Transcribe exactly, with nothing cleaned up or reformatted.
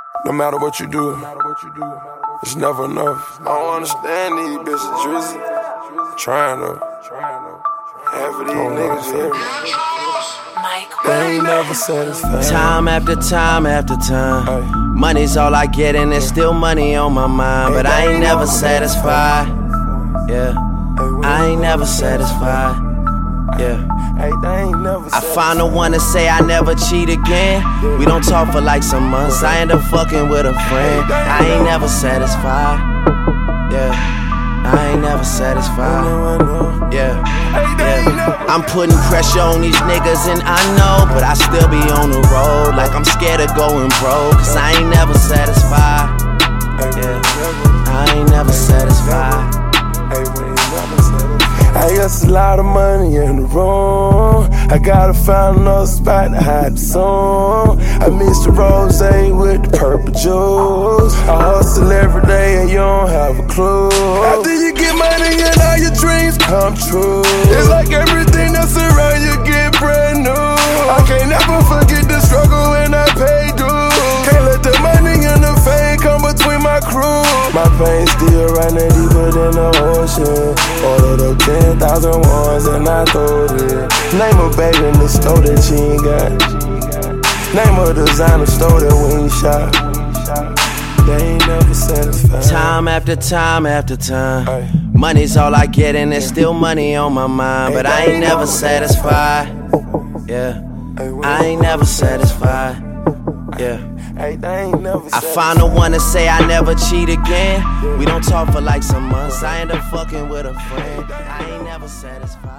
No matter what you do, it's never enough. I don't understand these bitches, Drizzy. Trying to. Half of these niggas hear me. They ain't never satisfied. Time after time after time, Ay. money's all I get and there's still money on my mind. But I ain't never satisfied. Yeah, I ain't never satisfied. Yeah. Hey, they ain't never I find the one to say I never cheat again. We don't talk for like some months. I end up fucking with a friend. I ain't never satisfied. Yeah, I ain't never satisfied. Yeah, yeah. I'm putting pressure on these niggas and I know, but I still be on the road like I'm scared of going broke. Cause I ain't never satisfied. Yeah, I ain't never satisfied. I got a lot of money in the room. I gotta find another spot to hide the song. I miss the rose with the purple juice. I hustle every day and you don't have a clue. After you get money and all your dreams come true, it's like everything that's around you get brand new. I can't never forget the struggle when I pay dues. Can't let the money and the fame come between my crew. My veins still running deeper than the ocean. Ordered up ten thousand ones and I throw it. Name a baby in the store that she ain't got. Name a designer store that we ain't shot. They ain't never satisfied. Time after time after time, Ay. money's all I get and there's still money on my mind. But I ain't never satisfied. Yeah, I ain't never satisfied. Yeah. Hey, they ain't never I find the one to say I never cheat again. We don't talk for like some months. I end up fucking with a friend. I ain't never satisfied.